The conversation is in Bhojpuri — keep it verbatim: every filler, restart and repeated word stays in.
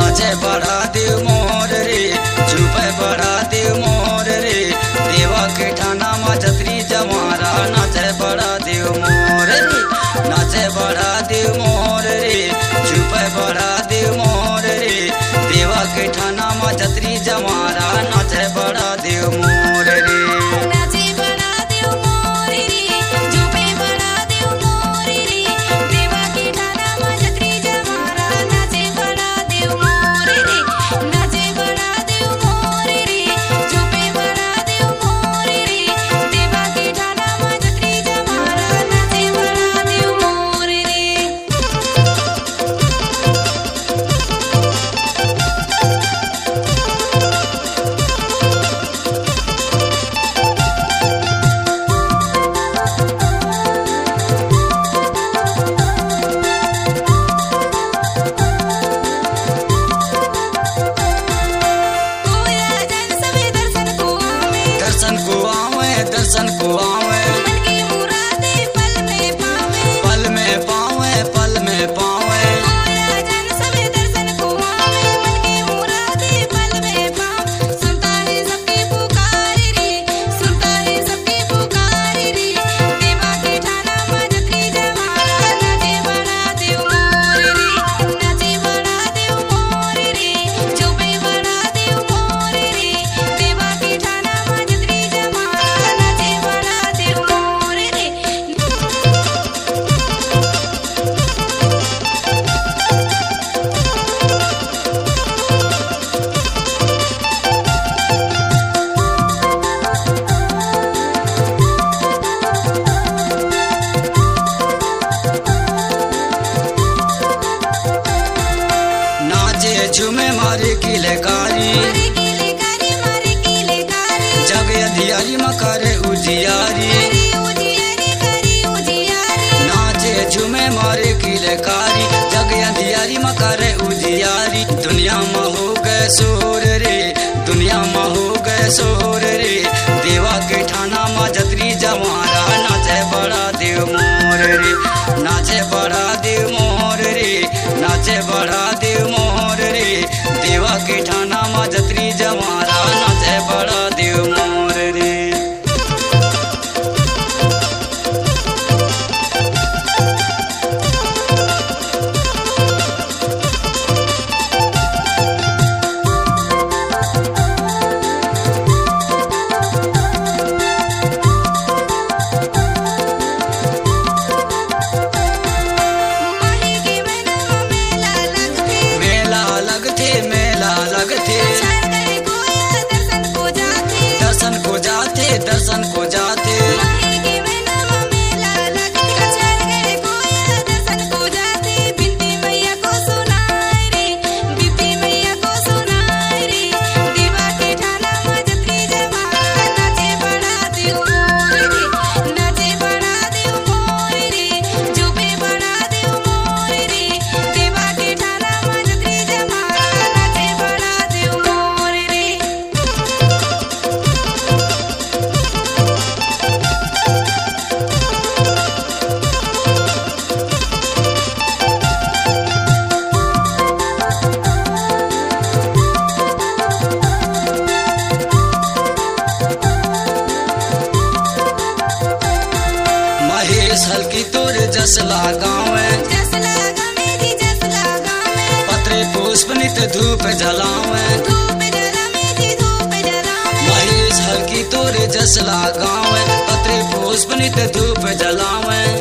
नाचे बड़ा देव मोर रे चुपे बड़ा देव मोर रे देवा के ठाना मा छतरी जमारा नाचे बड़ा देव मोर रे नाचे बड़ा देव मोर रे चुपे बड़ा देव मोर रे देवा के ठाना मा छतरी जमारा नाचे बड़ा देव मोर रे नाचे बड़ा देव मोर रे चुपे बड़ा देव मोर रे देवा के ठाना मा छतरी जमारा नाचे बड़ा देव मोर रे नाचे बड़ा देव मोर रे चुपे बड़ा देव मोर रे देवा के ठाना मा छतरी जमारा नाचे बड़ा देव मोर रे पूरा जन सभी दर्शन को आवे दर्शन को आवे दर्शन को आवे मन की मुरादें पल में पावे पल में पावे पल में पावे पूरा जन सभी दर्शन को आवे मन की मुरादें पल में पावे सुनता है सबकी पुकार रे सुनता है सबकी पुकार रे देवा के ठाना मा छतरी जमारा नाचे बड़ा देव मोर रे नाचे बड़ा देव मोर रे चुपे बड़ा देव मोर रे देवा के ठाना मा छतरी जमारा नाचे बड़ा देव मोर रे नाचे झूमे मारे किलकारी मारे कीले कारी मारे कीले कारी जग अधियारी मकारे उजियारी करी उजियारी करी उजियारी नाचे झूमे मारे किलकारी जग अधियारी मकारे उजियारी दुनिया में हो गए सोर रे दुनिया में हो गए सोर रे देवा के ठाना मा छतरी जमारा नाचे बड़ा देव मोर रे नाचे बड़ा देव मोर रे नाचे बड़ा देव मोर रे देवा के ठाना मा छतरी जमारा नाचे बड़ा देव मोर रे माही के महीना में मेला लगथे मेला लगथे मेला लगथे चार गए कोया दर्शन को जाथे दर्शन को जाते दर्शन को जाते माही के महीना में मेला लगथे चार गए कोया दर्शन को जाथे बिनती मैया को सुनाए रे बिनती मैया को सुनाए रे देवा के ठाना मा छतरी जमारा नाचे बड़ा देव मोर रे नाचे बड़ा देव मोर रे चुपे बड़ा देव मोर रे देवा के ठाना मा छतरी जमारा नाचे बड़ा देव मोर रे महेश हल्की तोर जसला गावे जसला गावे जी जसला गावे पत्रे पुष्प नित धूप जलावे धूप जलावे जी धूप जलावे महेश हल्की तोर जसला गावे पत्रे पुष्प नित धूप जलावे